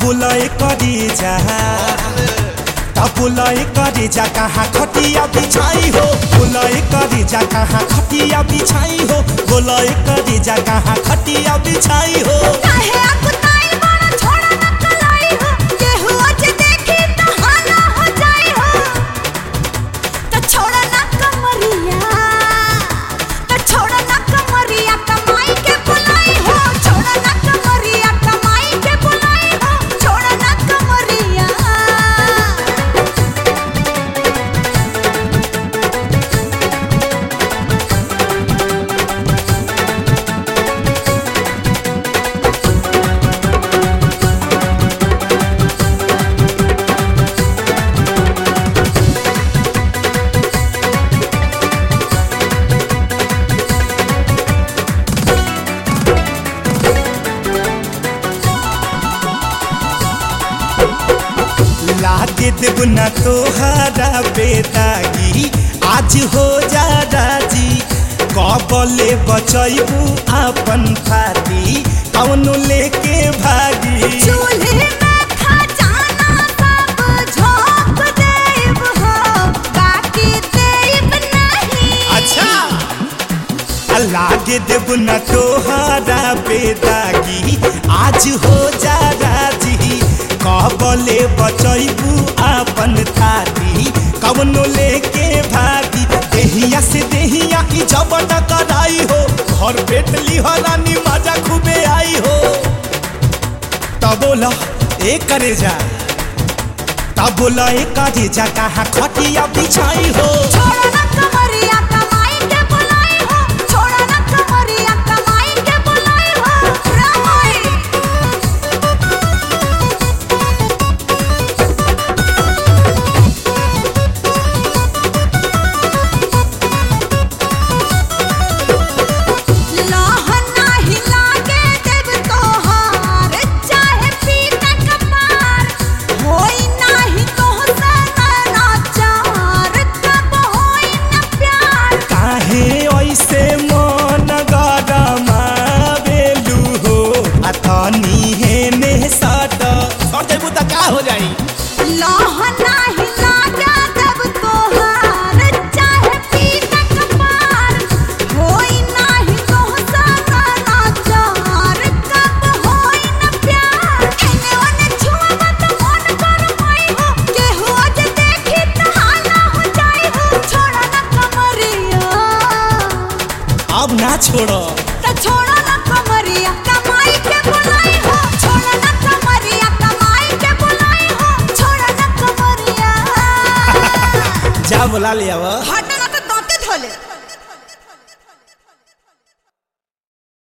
तबुलय करी जा तबुलय करी जा कहाँ खटिया बिछाई हो बुलय करी जा कहाँ खटिया बिछाई हो बुलय करी जा कहाँ खटिया बिछाई हो लागे देव न तोहरा बेदागी आज हो जा राजी कबले बचैबू अपन फाती कौन लेके भागी चूल्हे में खजाना सब झोंक देब हो बाकी देब नहीं। अच्छा लागे देव न तोहरा बेदागी आज हो जा राजी कबले बचैबू अपन थाती कवनो लेके भागी देहिया से देहिया की जबन कराई हो घर पेट लिहरानी मजा खूबे आई हो तब बोला एक करे जा तब बोला एक करे जा कहाँ खटिया बिछाई हो छोड़ो ना कमरिया कमाई के बुलाई हो छोड़ो ना कमरिया कमाई के बुलाई हो रामाई हो जाई लहना हिला जा जब तोहार चाहे पीता कपार होई नाही तोहसा नाचार कब होई न प्यार एने ओने छुआ तो मन कर पाई हो केहू आज देखी त हाला हो जाई हो छोड़ा ना कमरिया अब ना छोड़ो त छोड़ा ना कमरिया कमाई के बुलाई हो छोड़ा ना कमरिया कमाई के बुलाई हो छोड़ा ना कमरिया जा बुला लिया वो।